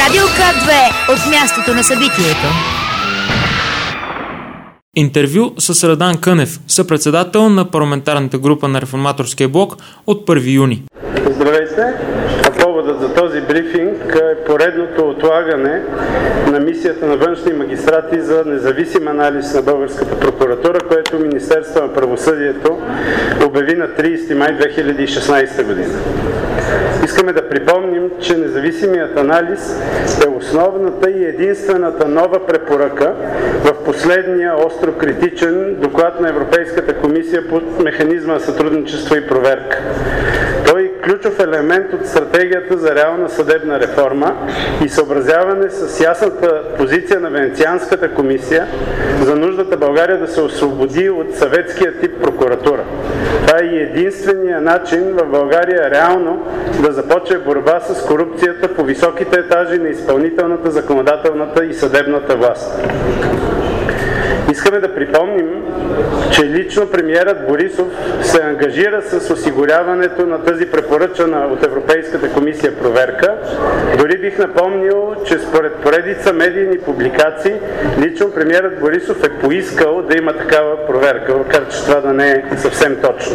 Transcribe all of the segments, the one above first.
Радио К2 от мястото на събитието. Интервю с Радан Кънев, съпредседател на парламентарната група на Реформаторския блок от 1 юни. Здравейте! Поводът за този брифинг е поредното отлагане на мисията на външни магистрати за независим анализ на българската прокуратура, което Министерството на правосъдието обяви на 30 май 2016 година. Искаме да припомним, че независимият анализ е основната и единствената нова препоръка в последния остро критичен доклад на Европейската комисия по механизма на сътрудничество и проверка. Той е ключов елемент от стратегията за реална съдебна реформа и съобразяване с ясната позиция на Венецианската комисия за нуждата България да се освободи от съветския тип прокуратура. Това е единствения начин в България реално да започне борба с корупцията по високите етажи на изпълнителната, законодателната и съдебната власт. Искаме да припомним, че лично премиерът Борисов се ангажира с осигуряването на тази препоръчана от Европейската комисия проверка. Дори бих напомнил, че според поредица медийни публикации, лично премиерът Борисов е поискал да има такава проверка, макар че това да не е съвсем точно.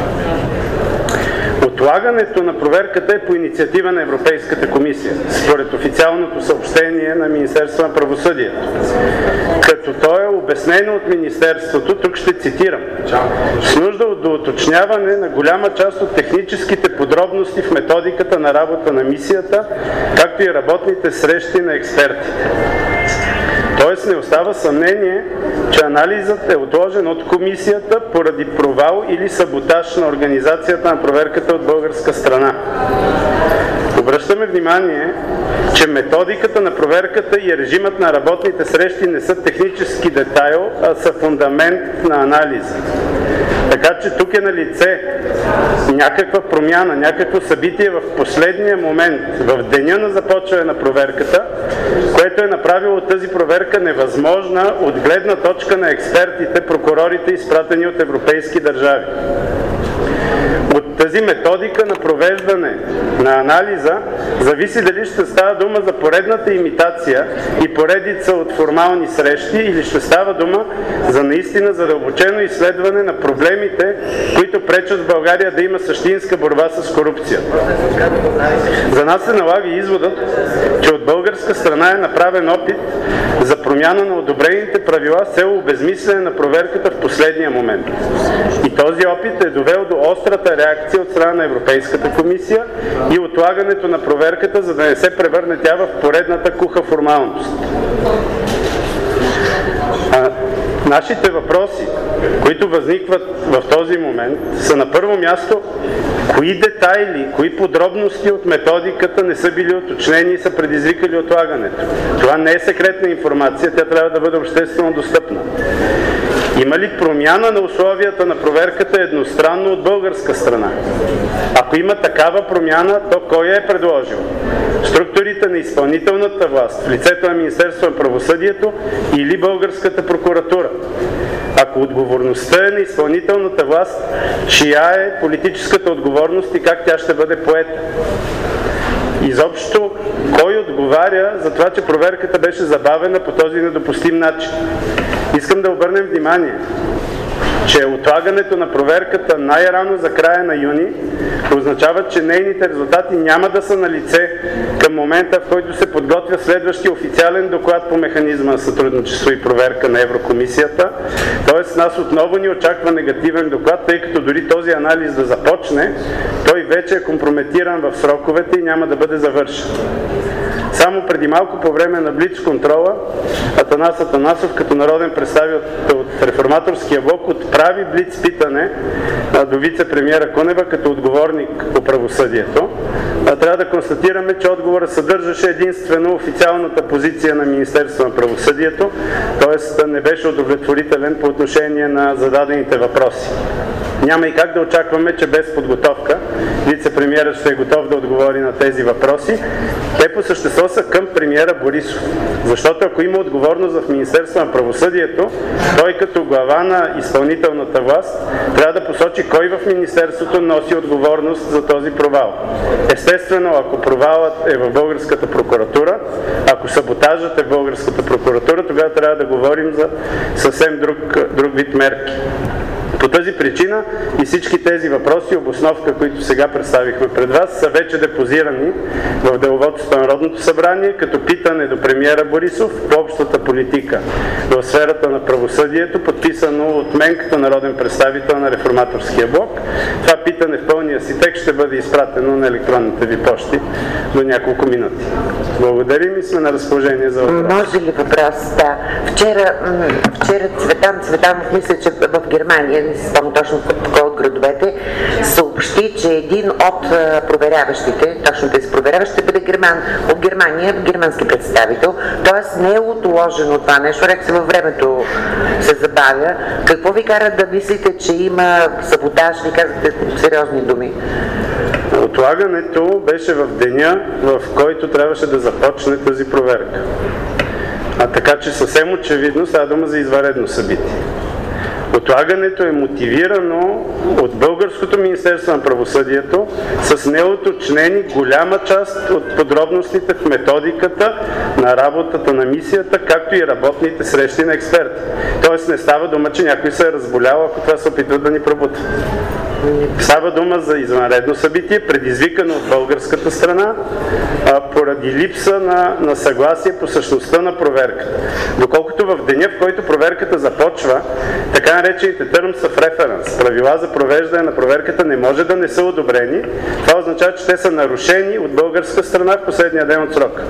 Отлагането на проверката е по инициатива на Европейската комисия, според официалното съобщение на Министерството на правосъдието. Като то е обяснено от Министерството, тук ще цитирам, с нужда от доуточняване на голяма част от техническите подробности в методиката на работа на мисията, както и работните срещи на експертите. Тоест не остава съмнение, че анализът е отложен от комисията поради провал или саботаж на организацията на проверката от българска страна. Обръщаме внимание, че методиката на проверката и режимът на работните срещи не са технически детайл, а са фундамент на анализа. Така че тук е на лице някаква промяна, някакво събитие в последния момент, в деня на започване на проверката, което е направило тази проверка невъзможна от гледна точка на експертите, прокурорите, изпратени от европейски държави. От тази методика на провеждане на анализа зависи дали ще става дума за поредната имитация и поредица от формални срещи или ще става дума за наистина задълбочено изследване на проблемите, които пречат в България да има същинска борба с корупцията. За нас се налага изводът, че от българска страна е направен опит за промяна на одобрените правила с цел обезмисляне на проверката в последния момент. И този опит е довел до острата реакция от страна на Европейската комисия и отлагането на проверката, за да не се превърне тя в поредната куха формалност. Нашите въпроси, които възникват в този момент, са на първо място кои детайли, кои подробности от методиката не са били уточнени и са предизвикали отлагането. Това не е секретна информация, тя трябва да бъде обществено достъпна. Има ли промяна на условията на проверката едностранно от българска страна? Ако има такава промяна, то кой я е предложил? Структурите на изпълнителната власт в лицето на Министерството на правосъдието или българската прокуратура? Ако отговорността е на изпълнителната власт, чия е политическата отговорност и как тя ще бъде поета? Изобщо, кой отговаря за това, че проверката беше забавена по този недопустим начин? Искам да обърнем внимание, че отлагането на проверката най-рано за края на юни означава, че нейните резултати няма да са на лице към момента, в който се подготвя следващия официален доклад по механизма на сътрудничество и проверка на Еврокомисията. Тоест нас отново ни очаква негативен доклад, тъй като дори този анализ да започне, той вече е компрометиран в сроковете и няма да бъде завършен. Само преди малко по време на блиц-контрола Атанас Атанасов като народен представител от Реформаторския блок отправи блиц-питане до вице-премиера Кунева като отговорник по правосъдието. Трябва да констатираме, че отговорът съдържаше единствено официалната позиция на Министерството на правосъдието, т.е. не беше удовлетворителен по отношение на зададените въпроси. Няма и как да очакваме, че без подготовка вице-премиерът ще е готов да отговори на тези въпроси. Те по същество са към премиера Борисов. Защото ако има отговорност в Министерството на правосъдието, той като глава на изпълнителната власт трябва да посочи кой в Министерството носи отговорност за този провал. Естествено, ако провалът е в българската прокуратура, Ако саботажът е в българската прокуратура, тогава трябва да говорим за съвсем друг вид мерки. По тази причина и всички тези въпроси, обосновка, които сега представихме пред вас, са вече депозирани в деловодството на Народното събрание, като питане до премиера Борисов по общата политика в сферата на правосъдието, подписано от мен като народен представител на Реформаторския блок. Това питане в пълния си текст ще бъде изпратено на електронните ви пощи до няколко минути. Благодарим и сме на разположение за въпрос. Може ли въпрос? Да. Вчера Цветан Цветанов, мисля, че в Германия, не си спомня точно кой от градовете, съобщи, че един от проверяващите, точно тези проверяващи, ще бъде от Германия, германски представител. Тоест не е отложено това нещо, рек се във времето се забавя. Какво ви кара да мислите, че има саботаж? Ви казвате сериозни думи. Отлагането беше в деня, в който трябваше да започне тази проверка. Така че съвсем очевидно става дума за извънредно събитие. Отлагането е мотивирано от Българското Министерство на правосъдието с неуточнени голяма част от подробностите в методиката на работата на мисията, както и работните срещи на експерти. Тоест не става дума, че някой се е разболял, ако това се опитва да ни пробута. Става дума за извънредно събитие, предизвикано от българската страна, поради липса на съгласие по същността на проверката. Доколкото в деня, в който проверката започва, така наречените terms of reference, правила за провеждане на проверката не може да не са одобрени. Това означава, че те са нарушени от българска страна в последния ден от срока.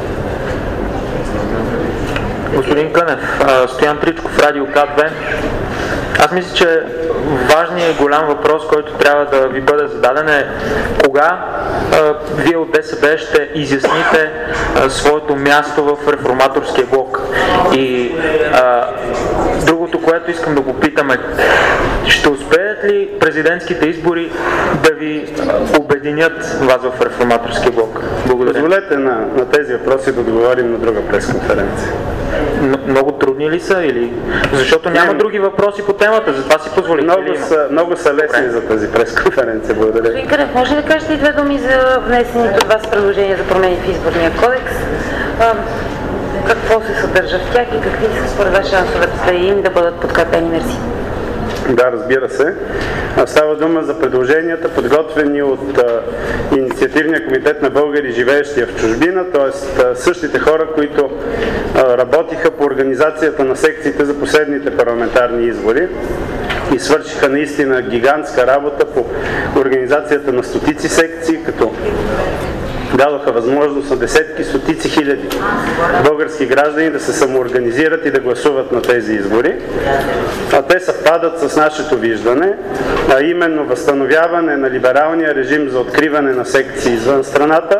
Господин Кънев, Стоян Тричков, Радио К2. Аз мисля, че важният и голям въпрос, който трябва да ви бъде зададен е кога вие от ДСБ ще изясните своето място в Реформаторския блок. И другото, което искам да го питам е, ще успеят ли президентските избори да ви обединят вас в Реформаторския блок? Благодаря. Позволете на тези въпроси да отговорим на друга пресконференция. Много трудни ли са? Или... Защото няма други въпроси по темата, затова си позволих. Много са лесни за тази пресконференция. Благодаря. Господин Кънев, може ли да кажете и две думи за внесените от вас предложения за промени в изборния кодекс? Какво се съдържа в тях и какви са според вас шансовете им да бъдат подкрепени? Мерси. Да, разбира се. Става дума за предложенията, подготвени от Инициативния комитет на българи, живеещи в чужбина, т.е. същите хора, които работиха по организацията на секциите за последните парламентарни избори и свършиха наистина гигантска работа по организацията на стотици секции, като дадоха възможност на десетки, стотици хиляди български граждани да се самоорганизират и да гласуват на тези избори. Те съвпадат с нашето виждане, а именно възстановяване на либералния режим за откриване на секции извън страната,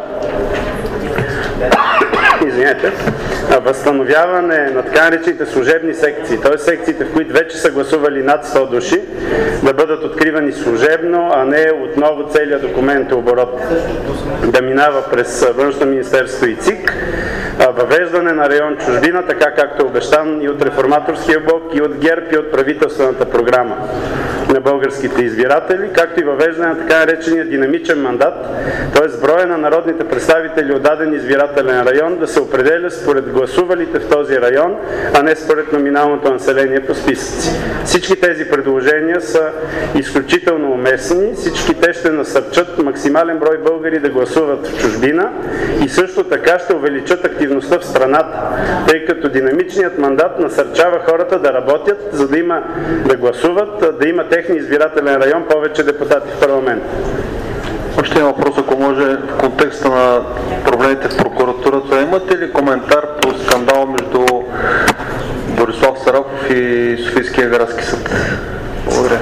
възстановяване на така наречените служебни секции, т.е. секциите, в които вече са гласували над 100 души, да бъдат откривани служебно, а не отново целият документооборот да минава през Външно министерство и ЦИК, въвеждане на район чужбина, така както е обещан и от Реформаторския блок, и от ГЕРБ, и от правителствената програма на българските избиратели, както и въвеждане на така наречения динамичен мандат, т.е. броя на народните представители от даден избирателен район да се определя според гласувалите в този район, а не според номиналното население по списъци. Всички тези предложения са изключително уместни, всички те ще насърчат максимален брой българи да гласуват в чужбина и също така ще увеличат активността в страната, тъй като динамичният мандат насърчава хората да работят, за да гласуват, да има техния избирателен район повече депутати в парламент. Още един въпрос, ако може, в контекста на проблемите в прокуратурата. Имате ли коментар по скандал между Борислав Сарапов и Софийския градски съд? Благодаря.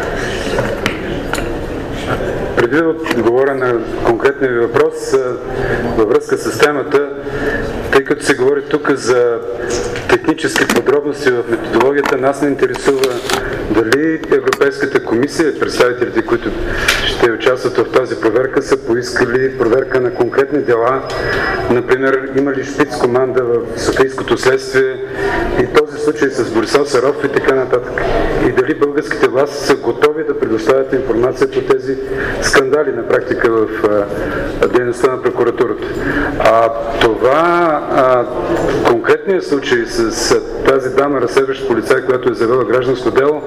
Преди да отговоря на конкретния ви въпрос във връзка с темата, тъй като се говори тук за технически подробности в методологията, нас не интересува дали Европейската комисия, представителите, които ще участват в тази проверка, са поискали проверка на конкретни дела. Например, има ли шпиц команда в Софийското следствие и този случай с Борислав Сарапов и така нататък. И дали българските власти са готови да предоставят информация по тези скандали на практика в дейността на прокуратурата. Това конкретния случай с тази дама, разследващ полицай, която е завела гражданско дело,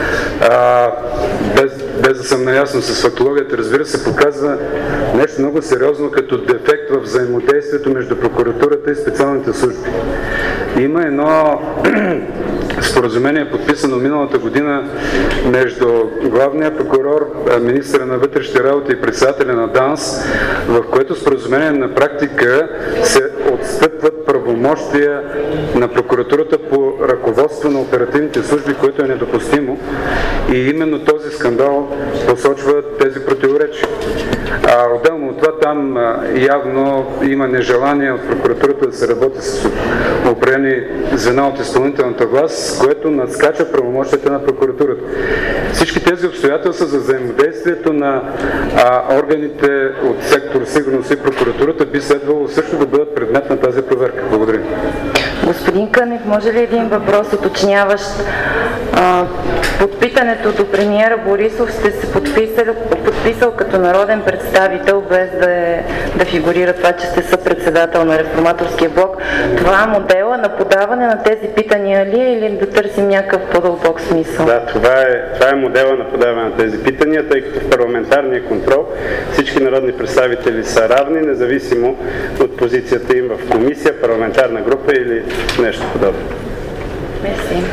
без да съм наясно с фактологията, разбира се, показва нещо много сериозно като дефект в взаимодействието между прокуратурата и специалните служби. Има едно споразумение, подписано миналата година между главния прокурор, министъра на вътрешните работи и председателя на ДАНС, в което споразумение на практика се отстъпват правомощия на прокуратурата по ръководство на оперативните служби, което е недопустимо. И именно този скандал посочва тези противоречия. Отделно от това там явно има нежелание от прокуратурата да се работи с определени звена от изпълнителната власт, което надскача правомощията на прокуратурата. Всички тези обстоятелства за взаимодействието на органите от сектор сигурност и прокуратурата би следвало също да бъдат предмет на тази проверка. Благодаря. Господин Кънев, може ли един въпрос уточняващ? Под питането до премиера Борисов сте се подписал като народен представител, без да фигурира това, че сте съпредседател на Реформаторския блок. Това модела на подаване на тези питания ли е, или да търсим някакъв по-дълбок смисъл? Да, това е модела на подаване на тези питания, тъй като в парламентарния контрол всички народни представители са равни, независимо от позицията им в комисия, парламентарна група или нещо подобно. Мерси.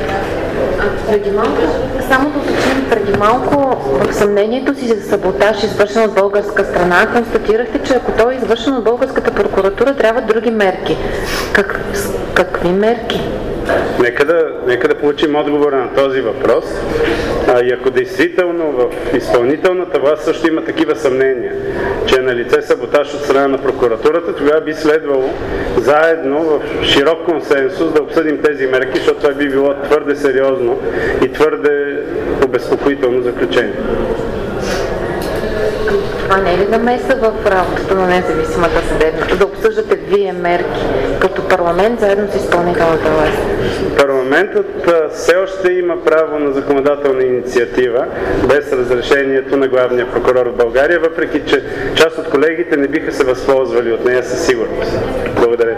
Само да уточним, преди малко в съмнението си за саботаж, извършен от българска страна, констатирахте, че ако той е извършен от българската прокуратура, трябва други мерки. Какви мерки? Нека да получим отговора на този въпрос. И ако действително в изпълнителната власт също има такива съмнения, че е на лице саботаж от страна на прокуратурата, тогава би следвало заедно в широк консенсус да обсъдим тези мерки, защото това би било твърде сериозно и твърде обезпокоително заключение. Това не е ли намеса в работата на независимата съдебна? Да обсъждате вие мерки като парламент заедно с изпълнителната власт? Парламентът все още има право на законодателна инициатива без разрешението на главния прокурор в България, въпреки че част от колегите не биха се възползвали от нея със сигурност. Благодаря.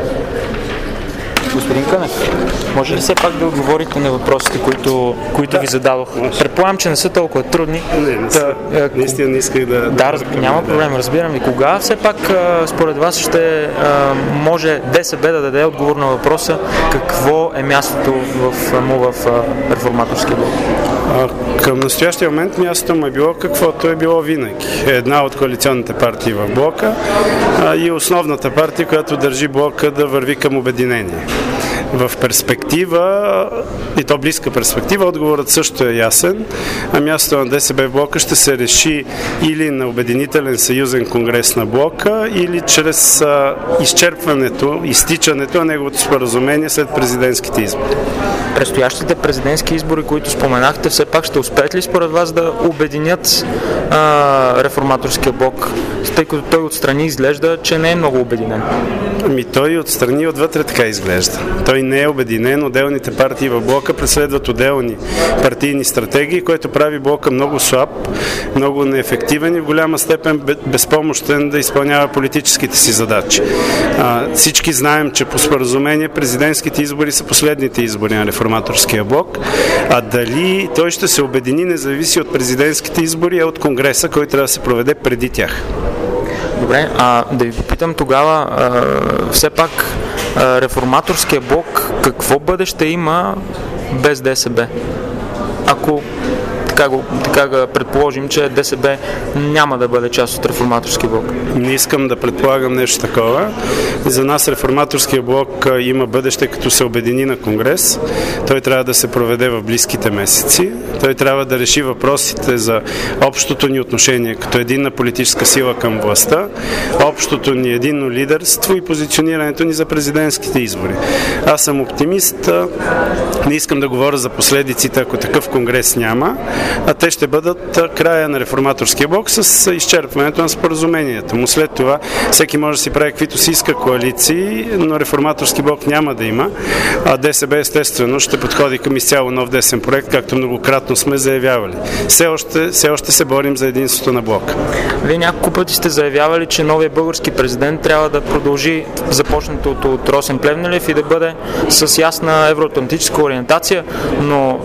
Господин Кънев, може ли все пак да отговорите на въпросите, които ви зададох? Предполагам, че не са толкова трудни. Наистина не исках да... Да, няма проблем, разбирам ви. Кога все пак според вас ще може ДСБ да даде отговор на въпроса какво е мястото му в Реформаторския блок? Към настоящия момент мястото му е било каквото е било винаги. Една от коалиционните партии в блока и основната партия, която държи блока да върви към обединение. В перспектива, и то близка перспектива, отговорът също е ясен, а мястото на ДСБ в блока ще се реши или на Обединителен съюзен конгрес на блока, или чрез изтичането на неговото споразумение след президентските избори. Предстоящите президентски избори, които споменахте, все пак ще успеят ли според вас да обединят Реформаторския блок, тъй като той отстрани изглежда, че не е много обединен? Той отстрани отвътре така изглежда. Той не е обединен, отделните партии в блока преследват отделни партийни стратегии, което прави блока много слаб, много неефективен и в голяма степен безпомощен да изпълнява политическите си задачи. Всички знаем, че по споразумение президентските избори са последните избори на Реформаторския блок, а дали той ще се обедини не зависи от президентските избори, а от Конгреса, който трябва да се проведе преди тях. Добре, да ви попитам тогава, все пак Реформаторския блок какво бъдеще има без ДСБ? Ако така предположим, че ДСБ няма да бъде част от Реформаторския блок. Не искам да предполагам нещо такова. За нас Реформаторския блок има бъдеще, като се обедини на Конгрес. Той трябва да се проведе в близките месеци. Той трябва да реши въпросите за общото ни отношение като единна политическа сила към властта, общото ни единно лидерство и позиционирането ни за президентските избори. Аз съм оптимист. Не искам да говоря за последиците, ако такъв конгрес няма. те ще бъдат края на реформаторския блок с изчерпването на споразумението му. След това всеки може да си прави каквито си иска коалиции, но реформаторски блок няма да има, а ДСБ естествено ще подходи към изцяло нов десен проект, както многократно сме заявявали. Все още се борим за единството на блока. Вие няколко пъти сте заявявали, че новия български президент трябва да продължи започнатото от Росен Плевнелиев и да бъде с ясна евроатлантическа ориентация, но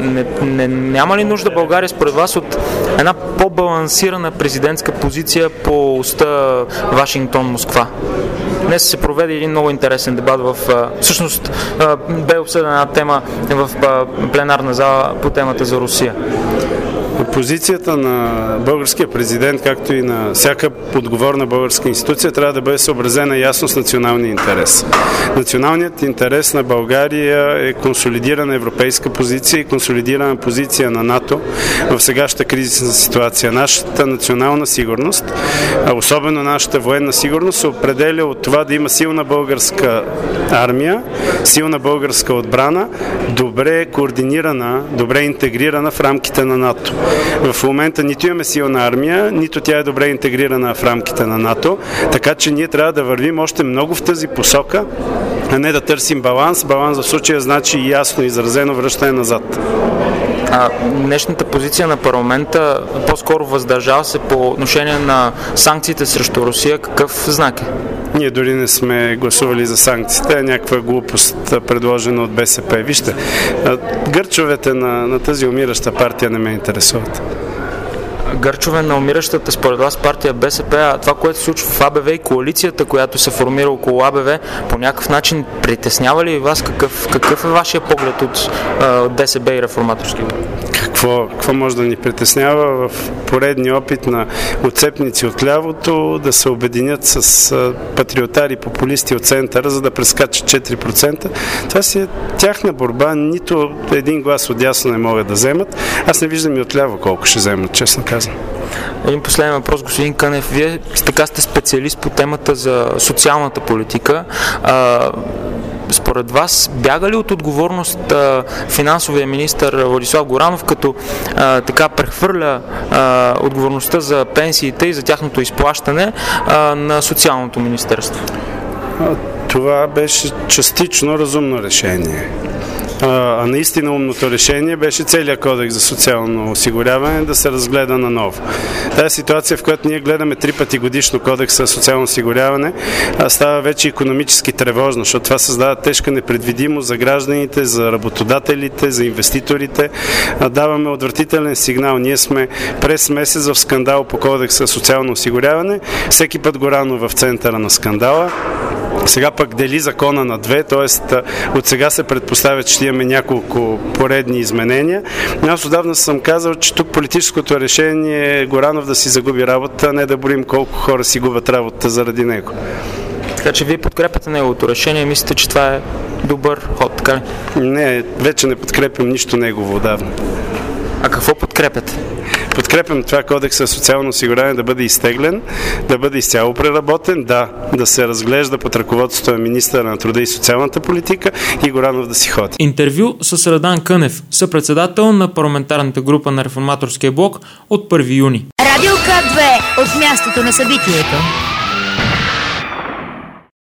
няма ли нужда България според вас от една по-балансирана президентска позиция по оста Вашингтон-Москва? Днес се проведе един много интересен дебат всъщност бе обсъдена една тема в пленарна зала по темата за Русия. Позицията на българския президент, както и на всяка отговорна българска институция, трябва да бъде съобразена ясно с националния интерес. Националният интерес на България е консолидирана европейска позиция и консолидирана позиция на НАТО в сегашната кризисна ситуация. Нашата национална сигурност, особено нашата военна сигурност, се определя от това да има силна българска армия, силна българска отбрана, добре координирана, добре интегрирана в рамките на НАТО. В момента нито имаме силна армия, нито тя е добре интегрирана в рамките на НАТО, така че ние трябва да вървим още много в тази посока, а не да търсим баланс. Баланс в случая значи ясно изразено връщане назад. Днешната позиция на парламента по-скоро въздържава се по отношение на санкциите срещу Русия. Какъв знак е? Ние дори не сме гласували за санкциите, е някаква глупост, предложена от БСП. Вижте, гърчовете на тази умираща партия не ме интересуват. Гърчове на умиращата според вас партия БСП, а това, което се случва в АБВ и коалицията, която се формира около АБВ, по някакъв начин притеснява ли вас? Какъв е вашия поглед от ДСБ и реформаторски? Какво може да ни притеснява в поредния опит на отцепници от лявото да се обединят с патриотари, популисти от центъра, за да прескачат 4%? Това си е тяхна борба, нито един глас от дясно не могат да вземат. Аз не виждам и от ляво колко ще вземат, честно казвам. Един последен въпрос, господин Кънев. Вие така сте специалист по темата за социалната политика. Според вас бяга ли от отговорност финансовия министър Владислав Горанов, като така прехвърля отговорността за пенсиите и за тяхното изплащане на социалното министерство? Това беше частично разумно решение. А наистина умното решение беше целият кодекс за социално осигуряване да се разгледа наново. Тази ситуация, в която ние гледаме 3 пъти годишно кодекса за социално осигуряване, става вече икономически тревожно, защото това създава тежка непредвидимост за гражданите, за работодателите, за инвеститорите. Даваме отвратителен сигнал. Ние сме през месец в скандал по кодекса за социално осигуряване. Всеки път Горанов в центъра на скандала. Сега пък дели закона на две, т.е. от сега се предпоставя, че ще имаме няколко поредни изменения. Аз отдавна съм казал, че тук политическото решение е Горанов да си загуби работа, а не да борим колко хора си губят работа заради него. Така че вие подкрепяте неговото решение и мислите, че това е добър ход, така ли? Не, вече не подкрепям нищо негово отдавна. А какво подкрепяте? Подкрепям това кодекса за социално осигуряване да бъде изтеглен, да бъде изцяло преработен, да се разглежда под ръководството на министъра на труда и социалната политика и Горанов да си ходи. Интервю с Радан Кънев, съпредседател на парламентарната група на Реформаторския блок от 1 юни. Радио К2 от мястото на събитието.